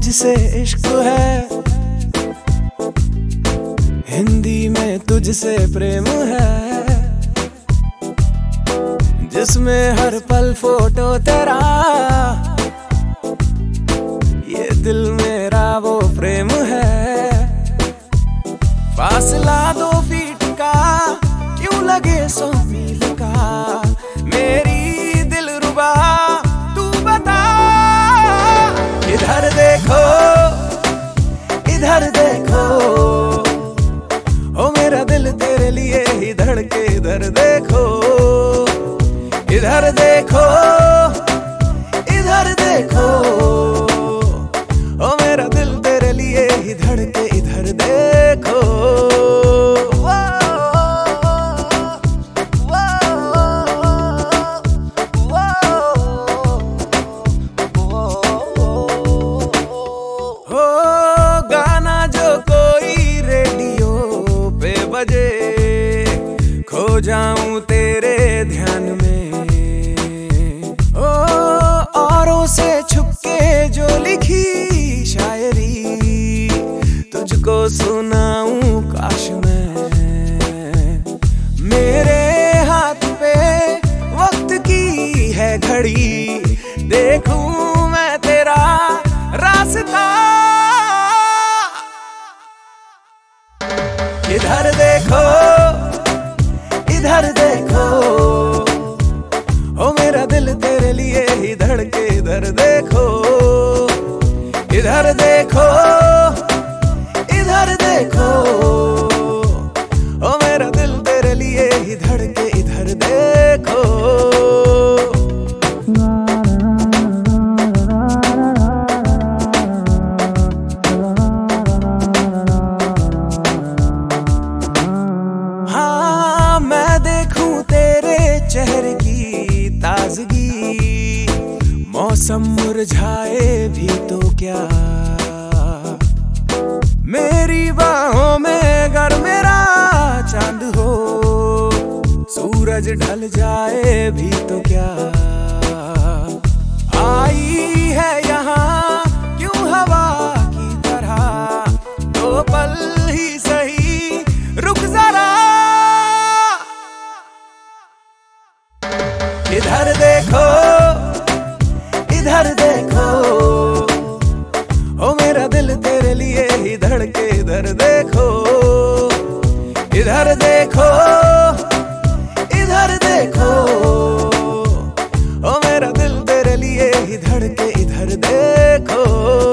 मुझसे इश्क है, हिंदी में तुझसे प्रेम है, जिसमें हर पल फोटो तेरा, ये दिल मेरा वो प्रेम है। फासला 2 फीट का यूं लगे 100 मील का, मेरी दिलरुबा तू बता। इधर देखो इधर देखो, ओ मेरा दिल तेरे लिए ही धड़के। इधर देखो इधर देखो इधर देखो, ओ मेरा दिल तेरे लिए ही धड़के। इधर देखो खो जाऊं तेरे ध्यान में, ओ औरों से छुपके जो लिखी शायरी तुझको सुनाऊं काश मैं। मेरे हाथ पे वक्त की है घड़ी, देखूं मैं तेरा रास्ता। इधर देखो इधर देखो, ओ मेरा दिल तेरे लिए ही धड़के। इधर देखो इधर देखो इधर देखो, ओ मेरा दिल तेरे लिए ही धड़के। इधर देखो चेहरे की ताजगी, मौसम मुरझाए भी तो क्या, मेरी बाहों में अगर मेरा चांद हो, सूरज ढल जाए भी तो क्या। आई है यहाँ क्यों हवा की तरह, 2 पल ही सही रुक जरा। इधर देखो इधर देखो, ओ मेरा दिल तेरे लिए ही धड़के। इधर देखो इधर देखो इधर देखो, ओ मेरा दिल तेरे लिए ही धड़के। इधर देखो।